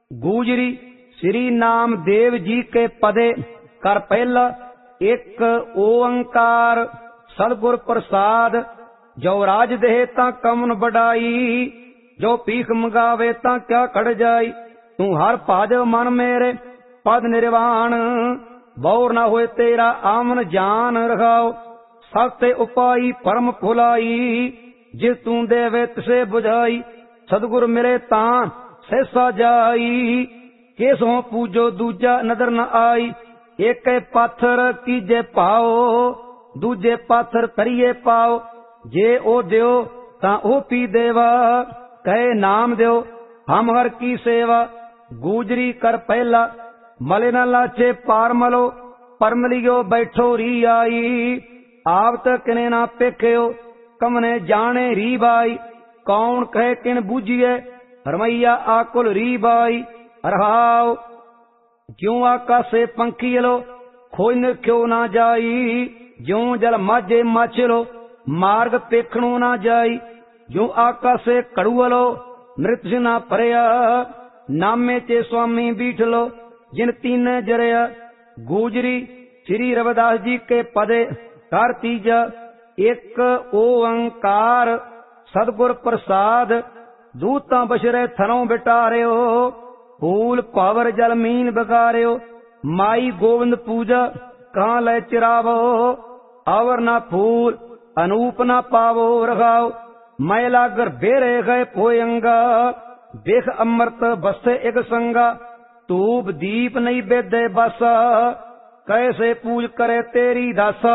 गूजरी श्री नाम देव जी के पदे कर पहला एक ओंकार सतगुर प्रसाद। जो राज दे तां कमन बढ़ाई, जो पीख मंगावे तां क्या खड़ जाई। तू हर भाज मन मेरे पद निर्वाण, बौर न होए तेरा आमन जान रखाओ। सत्य उपाई परम फुलाई, जिस तू देवे तिसे बुझाई। सतगुर मिले तां सहसा जाई, केसों पूजो दूजा नदर न आई। एक पाथर कीजे पाओ, दूजे पाथर तरिए पाओ। जे ओ दियो तां ओ पी देवा, कहे नाम दियो हम हर की सेवा। गूजरी कर पहला मले न लाचे पार मलो, परमलियो बैठो री आई। आप त किने ना पेख्यो, कमने जाने री बाई। कौन कहे किन बूझिए, रमैया आकुल री बाई। रहाओ ज्यों आकाशे पंखीलो, खोज निरख्यो ना जाई। ज्यों जल माझे माछलो, मार्ग पेखणो ना जाई। ज्यों आकाशे कड़ुअलो, मृत ना परया। नामे चे स्वामी बीठलो, जिन तीन जरया। गूजरी श्री रविदास जी के पदे कर तीजा एक ओंकार सतगुर प्रसाद। दूतां बछरे थनों बिटारियो, फूल पावर जल मीन बगारियो। माई गोविंद पूजा कहाँ लै चिरावो, आवर ना फूल अनूप ना पावो। रखाओ मैला गर बेरे गए पोयंगा, देख अमृत बसे एक संगा। धूप दीप नहीं बेदे बसा, कैसे पूज करे तेरी दासा।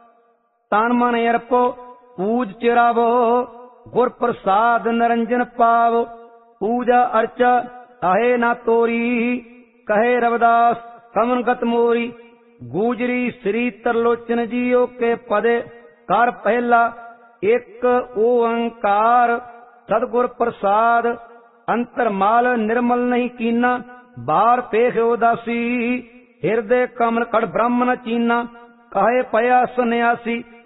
तन मन अर्पो पूज चिरावो, गुर प्रसाद निरंजन पावो। पूजा अर्चा आहे ना तोरी, कहे रविदास कमन गत मोरी। गूजरी श्री तरलोचन जियो के पदे कर पहला एक ओंकार सतगुर प्रसाद। अंतरमाल निर्मल नहीं कीना, बार पेख उदासी। हृदय कमल कड़ ब्रह्म न चीना, कहे पया सन्यासी।